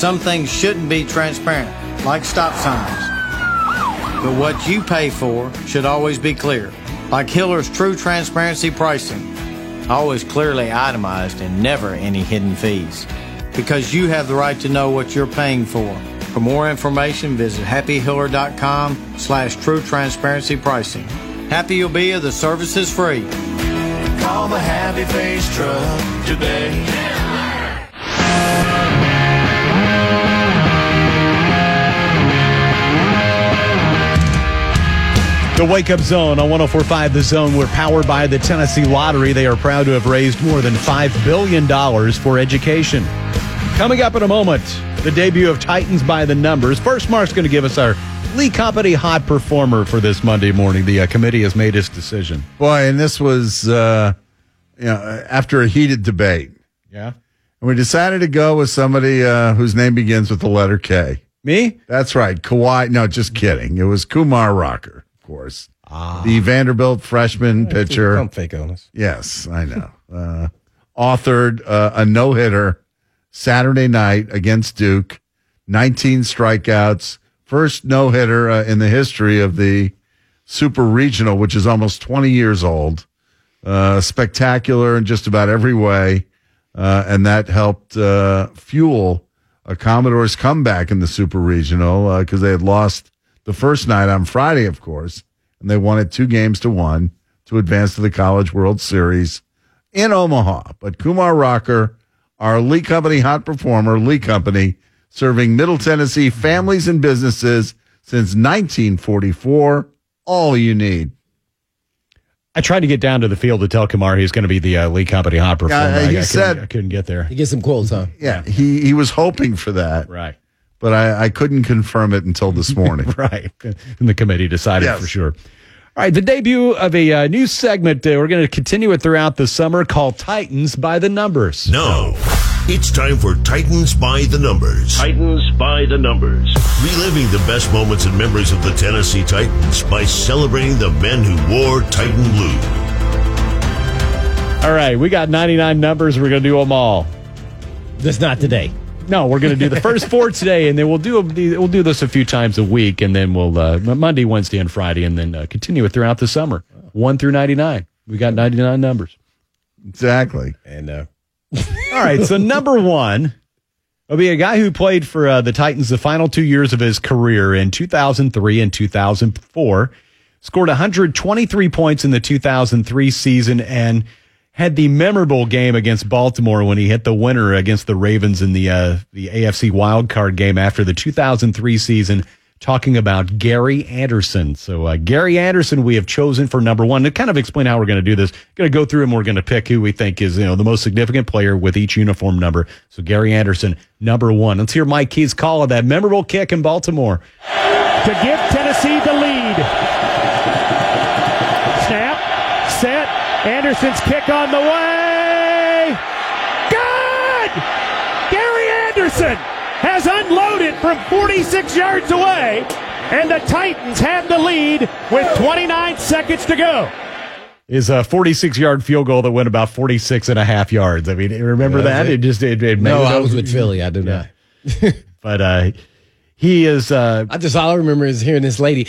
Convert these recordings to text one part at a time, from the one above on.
some things shouldn't be transparent, like stop signs. But what you pay for should always be clear, like Hiller's true transparency pricing. Always clearly itemized and never any hidden fees. Because you have the right to know what you're paying for. For more information, visit happyhiller.com/true transparency pricing. Happy you'll be if the service is free. Call the Happy Face Truck today. The Wake Up Zone on 104.5 The Zone. We're powered by the Tennessee Lottery. They are proud to have raised more than $5 billion for education. Coming up in a moment, the debut of Titans by the Numbers. First, Mark's going to give us our Lee Company hot performer for this Monday morning. The committee has made its decision. Boy, and this was after a heated debate. Yeah. And we decided to go with somebody whose name begins with the letter K. Me? That's right. Kawhi. No, just kidding. It was Kumar Rocker. Course. The Vanderbilt freshman pitcher. Don't fake on us. Yes, I know. Authored a no-hitter Saturday night against Duke. 19 strikeouts. First no-hitter in the history of the Super Regional, which is almost 20 years old. Spectacular in just about every way. And that helped fuel a Commodores comeback in the Super Regional because they had lost the first night on Friday, of course, and they won it 2-1 to advance to the College World Series in Omaha. But Kumar Rocker, our Lee Company hot performer, Lee Company, serving Middle Tennessee families and businesses since 1944, all you need. I tried to get down to the field to tell Kumar he's going to be the Lee Company hot performer. I couldn't get there. You get some quotes, huh? Yeah, he was hoping for that. Right. But I couldn't confirm it until this morning. Right. And the committee decided for sure. All right, the debut of a new segment. We're going to continue it throughout the summer called Titans by the Numbers. Now, it's time for Titans by the Numbers. Titans by the Numbers. Reliving the best moments and memories of the Tennessee Titans by celebrating the men who wore Titan blue. All right, we got 99 numbers. We're going to do them all. Just not today. No, we're going to do the first 4 today, and then we'll do this a few times a week, and then we'll Monday, Wednesday, and Friday, and then continue it throughout the summer, 1 through 99. We got 99 numbers. Exactly. And all right, so number 1 will be a guy who played for the Titans the final 2 years of his career in 2003 and 2004, scored 123 points in the 2003 season, and had the memorable game against Baltimore when he hit the winner against the Ravens in the AFC wildcard game after the 2003 season, talking about Gary Anderson. So Gary Anderson we have chosen for number 1. To kind of explain how we're going to do this, going to go through and we're going to pick who we think is the most significant player with each uniform number. So Gary Anderson, number 1. Let's hear Mike Key's call of that memorable kick in Baltimore. To give Tennessee the lead. Snap, set, Anderson's kick on the way. Good! Gary Anderson has unloaded from 46 yards away, and the Titans have the lead with 29 seconds to go. Is a 46-yard field goal that went about 46 and a half yards. I mean, remember that? It I was with Philly. I do not. But he is. All I remember is hearing this lady.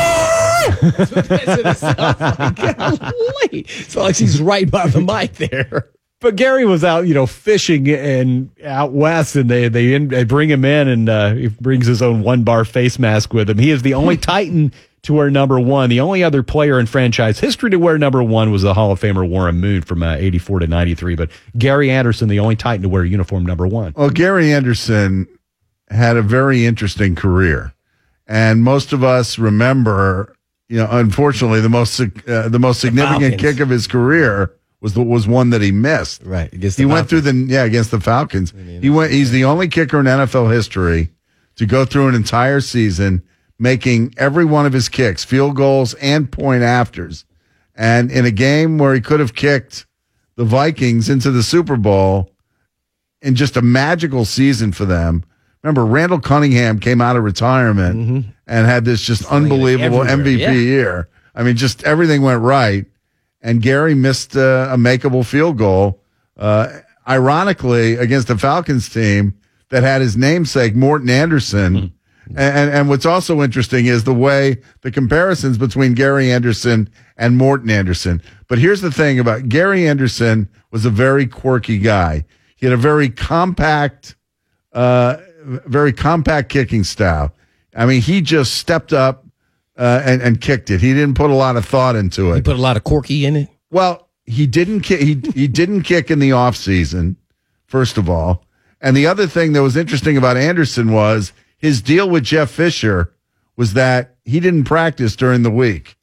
So like she's right by the mic there. But Gary was out, fishing and out west, and they bring him in, and he brings his own 1-bar face mask with him. He is the only Titan to wear number 1. The only other player in franchise history to wear number 1 was the Hall of Famer Warren Moon from 84 to 93. But Gary Anderson, the only Titan to wear uniform number 1. Well, Gary Anderson had a very interesting career, and most of us remember. Unfortunately, the most significant kick of his career was one that he missed. Right, he went through against the Falcons. He's the only kicker in NFL history to go through an entire season making every one of his kicks, field goals and point afters, and in a game where he could have kicked the Vikings into the Super Bowl in just a magical season for them. Remember, Randall Cunningham came out of retirement and had this just unbelievable MVP year. I mean, just everything went right. And Gary missed a makeable field goal. Ironically, against the Falcons team that had his namesake, Morton Anderson. And what's also interesting is the way the comparisons between Gary Anderson and Morton Anderson. But here's the thing about Gary Anderson was a very quirky guy. He had a very compact kicking style. I mean, he just stepped up and kicked it. He didn't put a lot of thought into it. He put a lot of corky in it. Well, he didn't kick. He didn't kick in the off season, first of all. And the other thing that was interesting about Anderson was his deal with Jeff Fisher was that he didn't practice during the week.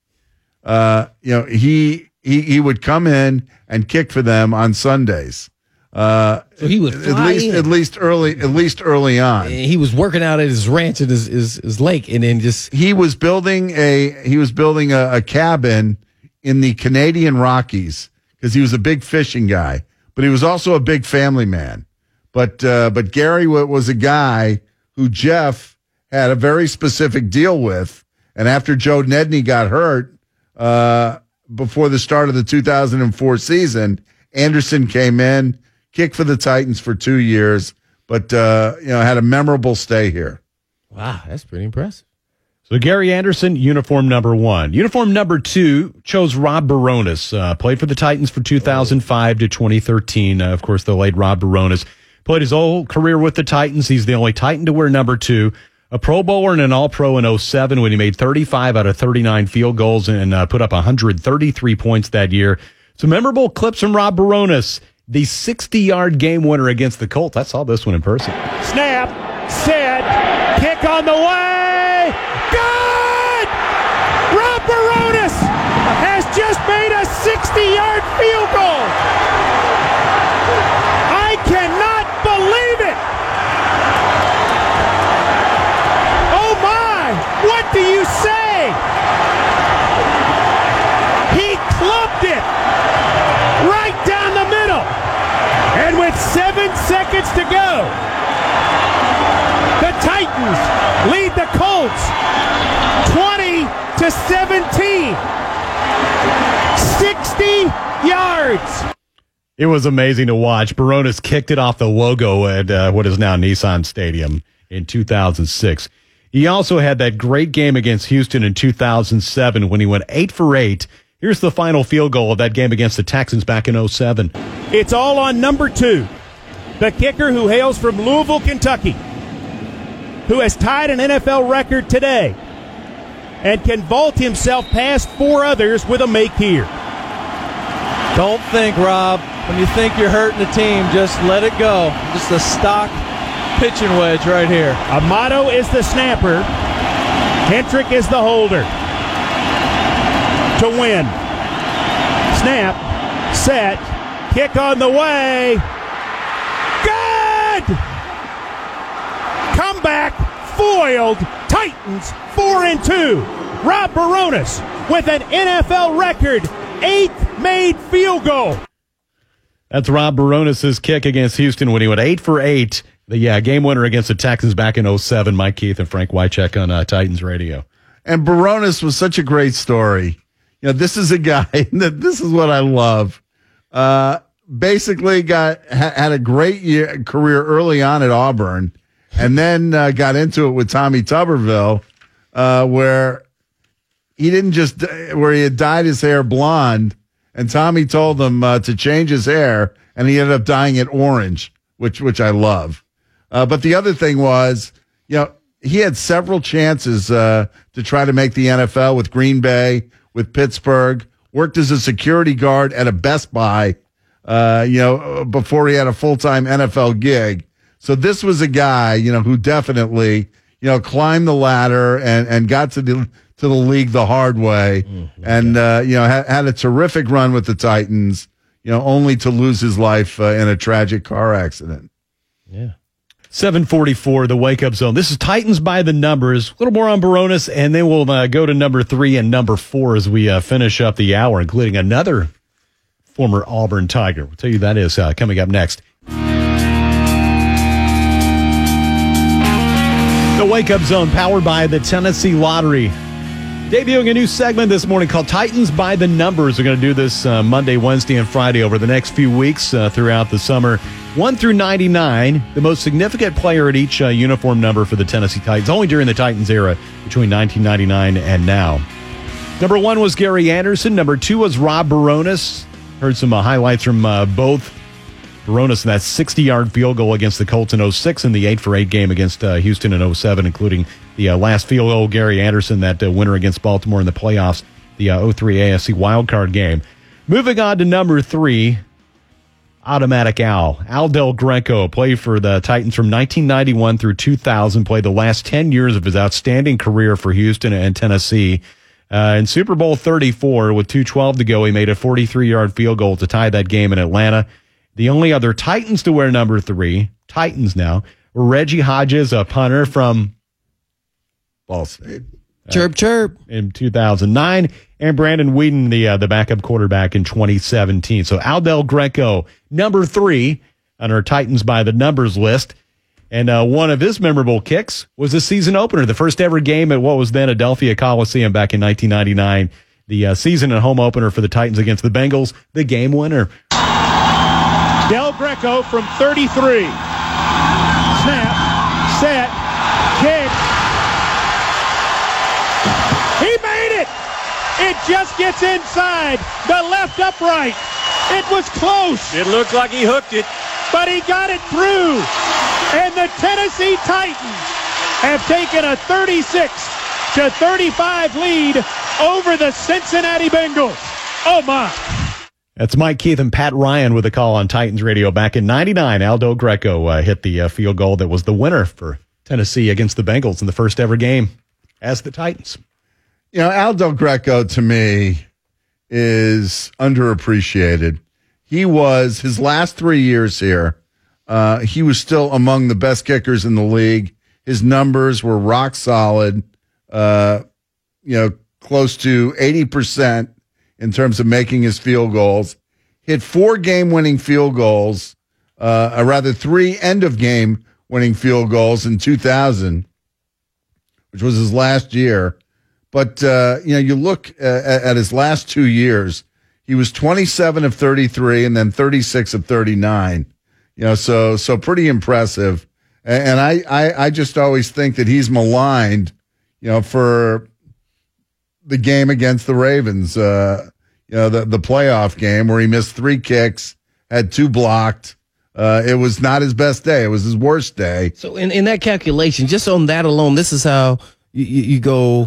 He would come in and kick for them on Sundays. So he would fly at least early on. He was working out at his ranch at his lake, and then he was building a cabin in the Canadian Rockies because he was a big fishing guy, but he was also a big family man. But Gary was a guy who Jeff had a very specific deal with, and after Joe Nedney got hurt before the start of the 2004 season, Anderson came in, kicked for the Titans for 2 years, but had a memorable stay here. Wow, that's pretty impressive. So Gary Anderson, uniform number 1. Uniform number 2 chose Rob Baronis. Played for the Titans from 2005 to 2013. Of course, the late Rob Baronis played his whole career with the Titans. He's the only Titan to wear number 2. A Pro Bowler and an All-Pro in 2007 when he made 35 out of 39 field goals and put up 133 points that year. Some memorable clips from Rob Baronis. The 60-yard game winner against the Colts. I saw this one in person. Snap, set, kick on the way. Good! Rob Baronis has just made a 60-yard field goal. I cannot believe it. Oh, my. What do you say? He clubbed it right down the middle. And with 7 seconds to go, the Titans lead the Colts 20-17. 60 yards. It was amazing to watch. Baronis kicked it off the logo at what is now Nissan Stadium in 2006. He also had that great game against Houston in 2007 when he went 8 for 8. Here's the final field goal of that game against the Texans back in 2007. It's all on number 2, the kicker who hails from Louisville, Kentucky, who has tied an NFL record today and can vault himself past 4 others with a make here. Don't think, Rob. When you think you're hurting the team, just let it go. Just a stock pitching wedge right here. Amato is the snapper. Hentrick is the holder. To win. Snap, set, kick on the way. Good! Comeback foiled. Titans 4-2. Rob Baronis with an NFL record 8th made field goal. That's Rob Baronis' kick against Houston when he went 8 for 8. The game winner against the Texans back in 2007. Mike Keith and Frank Wycheck on Titans Radio. And Baronis was such a great story. This is a guy that this is what I love. Basically had a great career early on at Auburn, and then got into it with Tommy Tuberville, where he had dyed his hair blonde, and Tommy told him to change his hair, and he ended up dyeing it orange, which I love. But the other thing was, he had several chances to try to make the NFL with Green Bay, with Pittsburgh, worked as a security guard at a Best Buy, before he had a full-time NFL gig. So this was a guy, who definitely, climbed the ladder and got to the league the hard way, and had a terrific run with the Titans, only to lose his life in a tragic car accident. Yeah. 7:44, the Wake Up Zone. This is Titans by the numbers. A little more on Baronis, and then we'll go to number 3 and number 4 as we finish up the hour, including another former Auburn Tiger. We'll tell you that is coming up next. The Wake Up Zone, powered by the Tennessee Lottery. Debuting a new segment this morning called Titans by the Numbers. We're going to do this Monday, Wednesday, and Friday over the next few weeks throughout the summer. 1 through 99, the most significant player at each uniform number for the Tennessee Titans, only during the Titans era between 1999 and now. Number 1 was Gary Anderson. Number 2 was Rob Baronis. Heard some highlights from both. Baronis in that 60-yard field goal against the Colts in 06 and the 8-for-8 game against Houston in 07, including the last field goal, Gary Anderson, that winner against Baltimore in the playoffs, the 03 AFC wildcard game. Moving on to number 3, Automatic Al Del Greco played for the Titans from 1991 through 2000, played the last 10 years of his outstanding career for Houston and Tennessee. In Super Bowl 34, with 2:12 to go, he made a 43-yard field goal to tie that game in Atlanta. The only other Titans to wear number 3, Titans now, were Reggie Hodges, a punter from Ball State. Chirp, chirp. In 2009, and Brandon Whedon, the backup quarterback in 2017. So Al Del Greco, number 3 on our Titans by the Numbers list. And one of his memorable kicks was the season opener, the first ever game at what was then Adelphia Coliseum back in 1999. The season and home opener for the Titans against the Bengals, the game winner. Del Greco from 33. Snap, set, kick. He made it! It just gets inside the left upright. It was close. It looked like he hooked it, but he got it through. And the Tennessee Titans have taken a 36-35 lead over the Cincinnati Bengals. Oh, my. That's Mike Keith and Pat Ryan with a call on Titans Radio back in 99. Al Del Greco hit the field goal that was the winner for Tennessee against the Bengals in the first ever game as the Titans. You know, Al Del Greco, to me, is underappreciated. He was, his last 3 years here, he was still among the best kickers in the league. His numbers were rock solid, close to 80% in terms of making his field goals. Hit 4 game-winning field goals, 3 end-of-game winning field goals in 2000, which was his last year. But, you look at his last 2 years, he was 27 of 33 and then 36 of 39. So pretty impressive. And I just always think that he's maligned, for the game against the Ravens, the playoff game where he missed 3 kicks, had 2 blocked. It was not his best day. It was his worst day. So in that calculation, just on that alone, this is how you go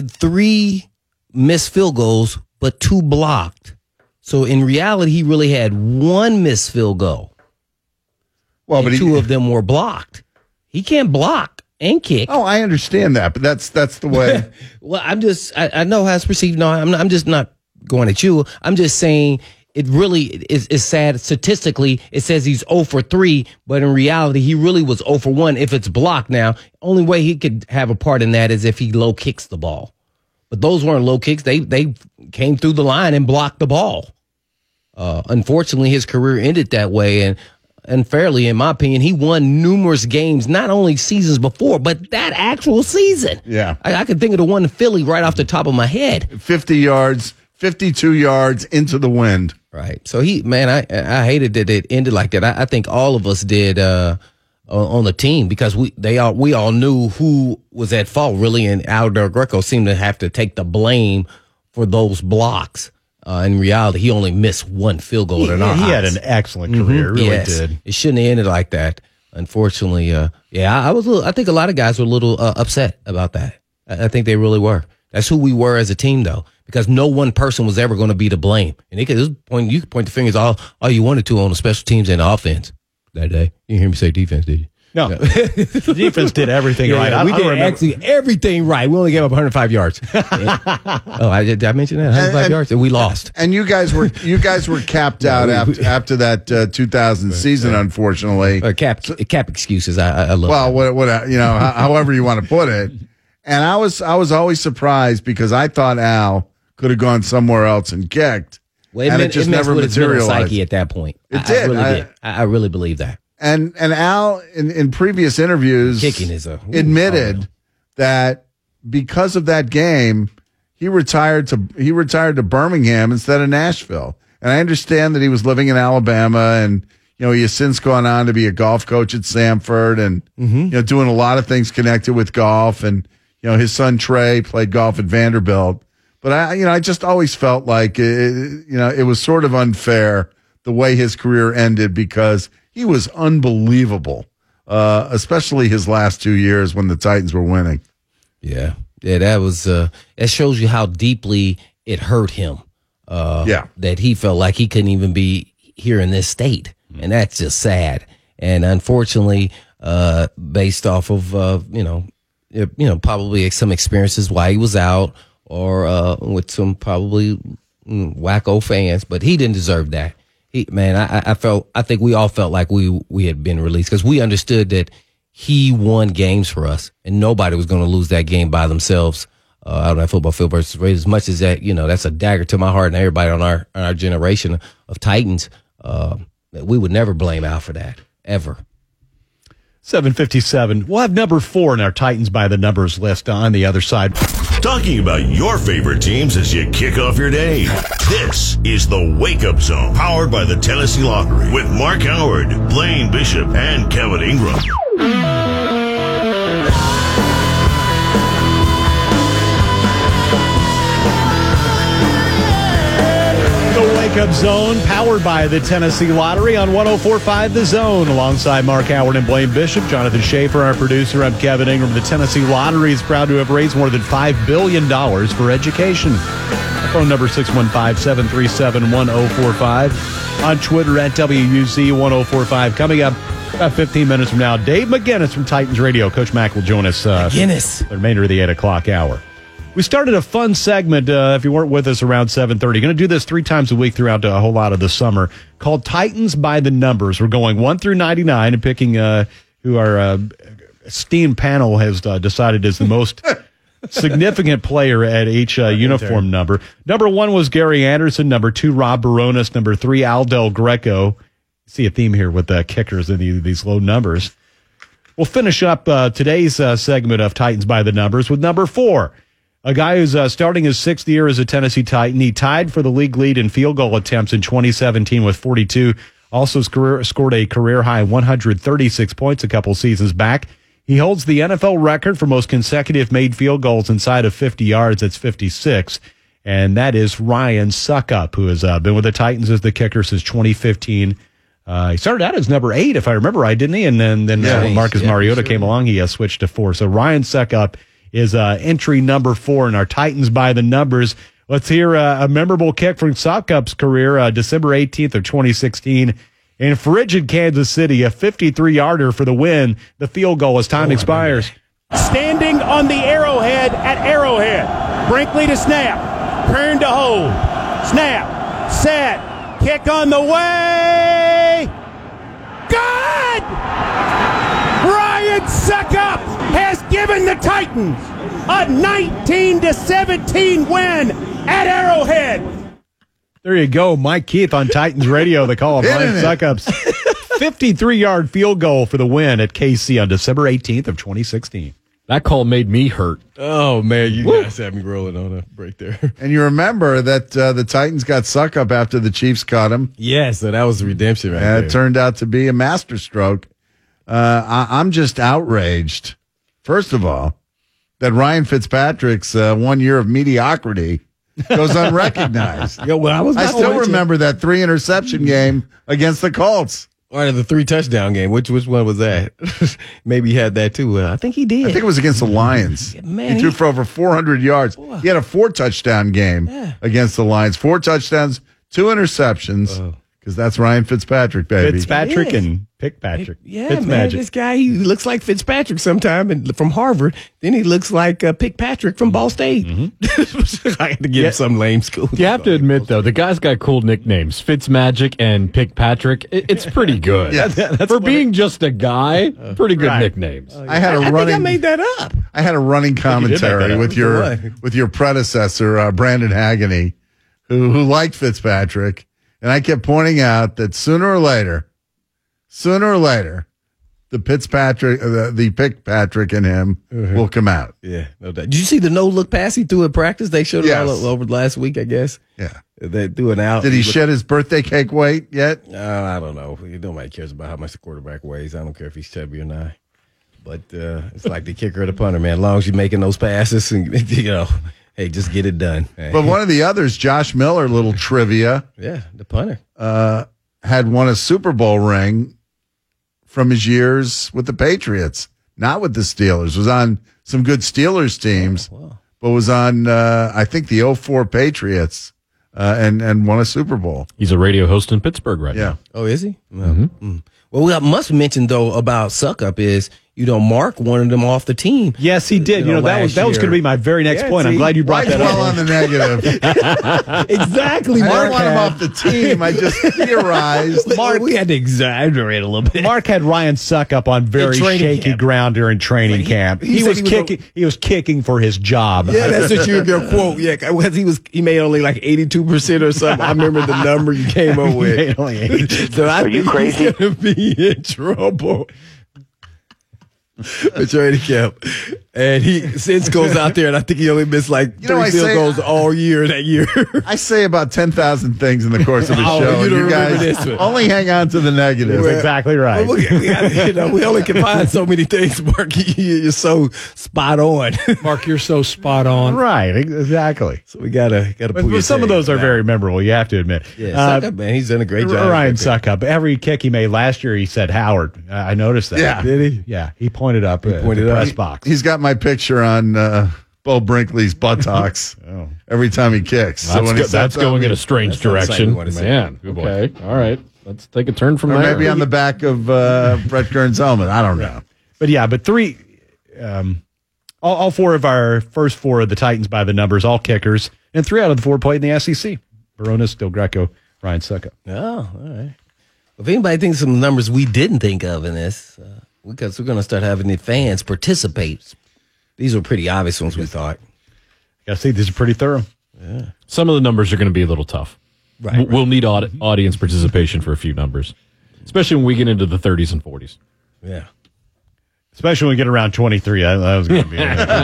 3 missed field goals, but 2 blocked. So in reality, he really had 1 missed field goal. Well, but 2 of them were blocked. He can't block and kick. Oh, I understand that, but that's the way. Well, I know how it's perceived. No, I'm just not going at you. I'm just saying it really is sad. Statistically, it says he's 0 for 3, but in reality, he really was 0 for 1 if it's blocked. Now, only way he could have a part in that is if he low kicks the ball. But those weren't low kicks. They came through the line and blocked the ball. Unfortunately, his career ended that way, and unfairly, in my opinion, he won numerous games, not only seasons before, but that actual season. Yeah. I could think of the one in Philly right off the top of my head. 50 yards, 52 yards into the wind. Right. So I hated that it ended like that. I think all of us did on the team because we all knew who was at fault, really, and Al Del Greco seemed to have to take the blame for those blocks. In reality, he only missed 1 field goal in our eyes. He had an excellent career, really did. It shouldn't have ended like that. Unfortunately, I think a lot of guys were a little upset about that. I think they really were. That's who we were as a team, though, because no one person was ever going to be to blame. And you could point the fingers all you wanted to on the special teams and the offense that day. You didn't hear me say defense, did you? No. The defense did everything right. We did actually everything right. We only gave up 105 yards. Did I mention that? 105 yards, and we lost. And you guys were capped out after that 2000 season, unfortunately. Cap excuses. I love. Well, however you want to put it. And I was always surprised because I thought Al could have gone somewhere else and kicked. Well, it just never materialized. Psyche at that point. It did. I really believe that. And Al, in previous interviews, kicking is admitted that because of that game, he retired to Birmingham instead of Nashville. And I understand that he was living in Alabama, and he has since gone on to be a golf coach at Samford, and doing a lot of things connected with golf. And his son Trey played golf at Vanderbilt. But I just always felt like it was sort of unfair the way his career ended, because he was unbelievable, especially his last 2 years when the Titans were winning. Yeah, that was that shows you how deeply it hurt him. That he felt like he couldn't even be here in this state, and that's just sad. And unfortunately, based off of probably some experiences while he was out, or with some probably wacko fans, but he didn't deserve that. I think we all felt like we had been released, because we understood that he won games for us, and nobody was going to lose that game by themselves. Out on that football field versus Raiders. As much as that, that's a dagger to my heart and everybody on our generation of Titans. We would never blame Al for that, ever. 7:57. We'll have number 4 in our Titans by the numbers list on the other side. Talking about your favorite teams as you kick off your day. This is the Wake Up Zone, powered by the Tennessee Lottery, with Mark Howard, Blaine Bishop, and Kevin Ingram. Wake Up Zone, powered by the Tennessee Lottery on 104.5 The Zone. Alongside Mark Howard and Blaine Bishop, Jonathan Schaefer, our producer. I'm Kevin Ingram. The Tennessee Lottery is proud to have raised more than $5 billion for education. Phone number 615-737-1045. On Twitter at WUZ1045. Coming up about 15 minutes from now, Dave McGinnis from Titans Radio. Coach Mack will join us the remainder of the 8 o'clock hour. We started a fun segment, if you weren't with us, around 7:30. Going to do this 3 times a week throughout a whole lot of the summer, called Titans by the Numbers. We're going 1 through 99 and picking who our esteemed panel has decided is the most significant player at each uniform number. Number 1 was Gary Anderson. Number 2, Rob Baronis. Number 3, Al Del Greco. See a theme here with the kickers in these low numbers. We'll finish up today's segment of Titans by the Numbers with number 4. A guy who's starting his 6th year as a Tennessee Titan. He tied for the league lead in field goal attempts in 2017 with 42. Also scored a career-high 136 points a couple seasons back. He holds the NFL record for most consecutive made field goals inside of 50 yards. That's 56. And that is Ryan Suckup, who has been with the Titans as the kicker since 2015. He started out as number 8, if I remember right, didn't he? And then when Marcus Mariota came along, he switched to 4. So Ryan Suckup is entry number 4 in our Titans by the Numbers. Let's hear a memorable kick from Suckup's career, December 18th of 2016 in frigid Kansas City, a 53-yarder for the win. The field goal as time expires. Standing on the Arrowhead at Arrowhead. Brinkley to snap. Kern to hold. Snap. Set. Kick on the way. Good! Ryan Suckup has given the Titans a 19-17 win at Arrowhead. There you go, Mike Keith on Titans Radio. The call of Ryan Suckup's 53-yard field goal for the win at KC on December 18th of 2016. That call made me hurt. Oh, man, you guys had me rolling on a break there. And you remember that the Titans got Suckup after the Chiefs cut him. Yeah, so that was the redemption right there. It turned out to be a masterstroke. I'm just outraged, first of all, that Ryan Fitzpatrick's 1 year of mediocrity goes unrecognized. I still remember that 3-interception game against the Colts. Or the 3-touchdown game. Which one was that? Maybe he had that too. I think he did. I think it was against the Lions. Man, he threw for over 400 yards. Boy. He had a 4-touchdown game against the Lions. 4 touchdowns, 2 interceptions. Because that's Ryan Fitzpatrick, baby. Fitzpatrick and Pickpatrick. Yeah, man, this guy, he looks like Fitzpatrick sometime and from Harvard. Then he looks like Pickpatrick from Ball State. Mm-hmm. I had to give him some lame school. You have to admit, though, the guy's got cool nicknames. Fitzmagic and Pickpatrick. It's pretty good. For being just a guy, pretty good nicknames. I think I made that up. I had a running commentary with your predecessor, Brandon Hagany, who liked Fitzpatrick. And I kept pointing out that sooner or later, the Fitzpatrick, the Pickpatrick in him will come out. Yeah, no doubt. Did you see the no-look pass he threw at practice? They showed it all over last week, I guess. Yeah. They threw it out. Did he shed his birthday cake weight yet? I don't know. Nobody cares about how much the quarterback weighs. I don't care if he's chubby or not. But it's like the kicker or the punter, man. As long as you're making those passes, and hey, just get it done. Hey. But one of the others, Josh Miller, little trivia. Yeah, the punter. Had won a Super Bowl ring from his years with the Patriots, not with the Steelers. Was on some good Steelers teams, but was on, I think, the 2004 Patriots and won a Super Bowl. He's a radio host in Pittsburgh right now. Oh, is he? Well, what I must mention, though, about Suckup is, Mark wanted him off the team. Yes, he did. That was going to be my very next point. I'm glad you brought that up. On the negative. Exactly. I didn't want him off the team. I just theorized. We had to exaggerate a little bit. Mark had Ryan Suckup on very shaky ground during training camp. He was kicking for his job. Yeah, that's what you were going to quote. Yeah, because he made only like 82% or something. I remember the number you came up with. He made only 82%. So I think he's going to be in trouble. Training camp, and he since goes out there, and I think he only missed like 3 field goals all year that year. I say about 10,000 things in the course of a show. You guys only hang on to the negative. That's exactly right. We only can find so many things, Mark. You're so spot on. Mark, you're so spot on. Right, exactly. So we gotta But some of those are very memorable. You have to admit. Yeah, Suckup, man, he's done a great job. Ryan Suckup. Every kick he made last year, he said Howard. I noticed that. Yeah, did he? Yeah, he pointed up at the press box. He's got my picture on Bo Brinkley's buttocks every time he kicks. That's going in a strange direction. Man, okay. All right. Let's take a turn from or there. Maybe on the back of Brett Kern's helmet. I don't know. But three, all four of our first four of the Titans by the numbers, all kickers, and 3 out of the 4 played in the SEC. Baronis, Del Greco, Ryan Suckup. Oh, all right. If anybody thinks some numbers we didn't think of in this, because we're going to start having the fans participate. These were pretty obvious ones, we thought. I see these are pretty thorough. Yeah. Some of the numbers are going to be a little tough. Right. We'll need audience participation for a few numbers, especially when we get into the 30s and 40s. Yeah. Especially when we get around 23. That was going to be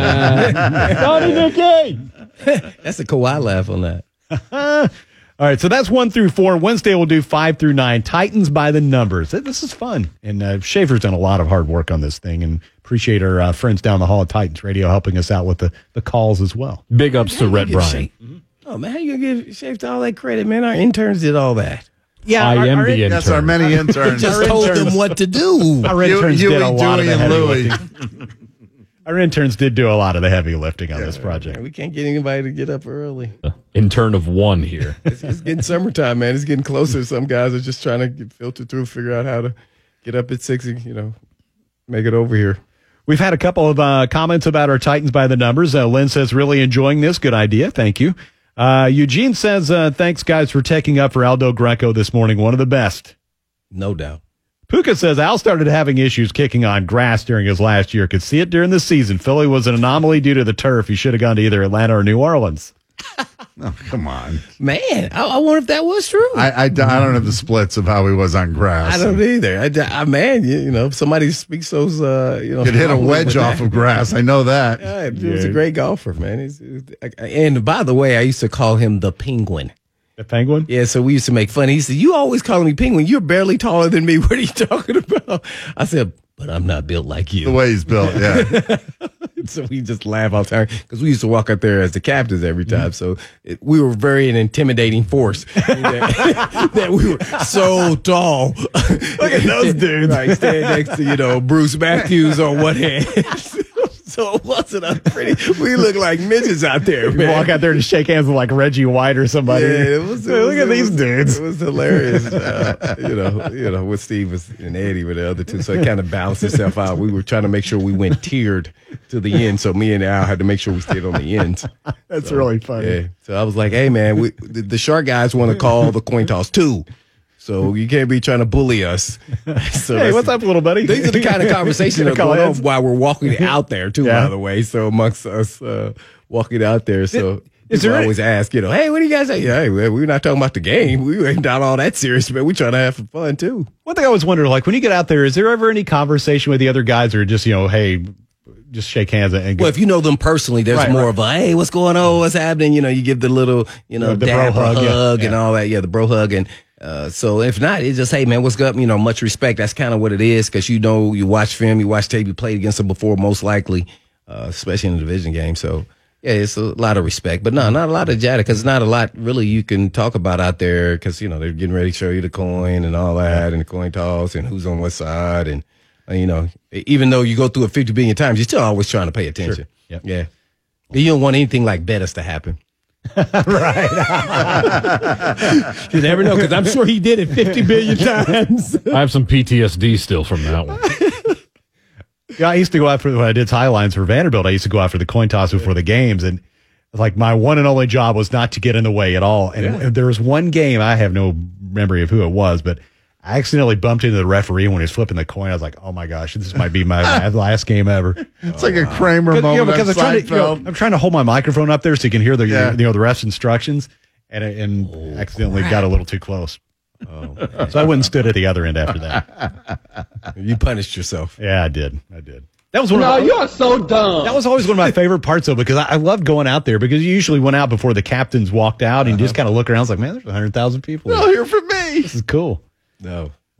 That's a Kawhi laugh on that. All right, so that's 1 through 4. Wednesday we'll do 5 through 9. Titans by the numbers. This is fun. And Schaefer's done a lot of hard work on this thing, and appreciate our friends down the hall at Titans Radio helping us out with the calls as well. Big ups to Rhett Bryan. Oh, man, how you going to give Schaefer all that credit, man? Our interns did all that. Yeah, I am the intern. That's our many interns. Just told them what to do. Our interns did a lot of the heavy Louie. lifting. Our interns did do a lot of the heavy lifting on this project. We can't get anybody to get up early. Intern of 1 here. It's getting summertime, man. It's getting closer. Some guys are just trying to filter through, figure out how to get up at 6 and, make it over here. We've had a couple of comments about our Titans by the numbers. Lynn says, really enjoying this. Good idea. Thank you. Eugene says, thanks, guys, for taking up for Aldo Greco this morning. One of the best. No doubt. Puka says Al started having issues kicking on grass during his last year. Could see it during the season. Philly was an anomaly due to the turf. He should have gone to either Atlanta or New Orleans. Oh, come on. Man, I wonder if that was true. I don't have the splits of how he was on grass. I don't either. If somebody speaks those, could hit a wedge off of grass. I know that. Yeah, he was a great golfer, man. And by the way, I used to call him the Penguin. The Penguin? Yeah, so we used to make fun. He said, "You always calling me Penguin. You're barely taller than me. What are you talking about?" I said, "But I'm not built like you." The way he's built, yeah. So we just laugh all the time because we used to walk out there as the captains every time. So we were very an intimidating force. that we were so tall. Look at those dudes. Right, stand next to, Bruce Matthews on one hand. So it wasn't we look like midgets out there, man. You walk out there to shake hands with like Reggie White or somebody. Yeah, look at these dudes. It was hilarious. With Steve and Eddie with the other two. So it kind of balanced itself out. We were trying to make sure we went tiered to the end. So me and Al had to make sure we stayed on the ends. That's really funny. Yeah. So I was like, hey, man, the Shark guys want to call the coin toss too. So you can't be trying to bully us. So hey, what's up, little buddy? These are the kind of conversations that are going on while we're walking out there, too, by the way. So amongst us walking out there. So People always ask, hey, what do you guys say? Hey, we're not talking about the game. We ain't not all that serious, man. We trying to have some fun too. One thing I always wonder, like when you get out there, is there ever any conversation with the other guys, or just hey, just shake hands and go? Well, if you know them personally, there's more of a hey, what's going on, what's happening? You give the little the dab bro hug and all that. Yeah, the bro hug and. So if not, it's just, hey man, what's up? Much respect. That's kind of what it is, because you watch film, you watch tape, you played against them before, most likely, especially in the division game. So yeah, it's a lot of respect, but no, not a lot of jada, because not a lot really you can talk about out there, because they're getting ready to show you the coin and all that, and the coin toss and who's on what side, and even though you go through it 50 billion times, you're still always trying to pay attention. Sure. Yep. Yeah, you don't want anything like Bettis to happen. Right. You never know, because I'm sure he did it 50 billion times. I have some PTSD still from that one. Yeah, I used to go after, when I did Highlines for Vanderbilt, I used to go after the coin toss before the games, and like my one and only job was not to get in the way at all. And there was one game, I have no memory of who it was, but I accidentally bumped into the referee when he was flipping the coin. I was like, oh my gosh, this might be my last game ever. It's like a Kramer moment. Because I'm trying to hold my microphone up there so you can hear the the ref's instructions, and accidentally got a little too close. So I went and stood at the other end after that. You punished yourself. Yeah, I did. That was you're so dumb. That was always one of my favorite parts, though, because I loved going out there, because you usually went out before the captains walked out, and you just kind of look around. I was like, man, there's 100,000 people. Well, here for me. This is cool. No,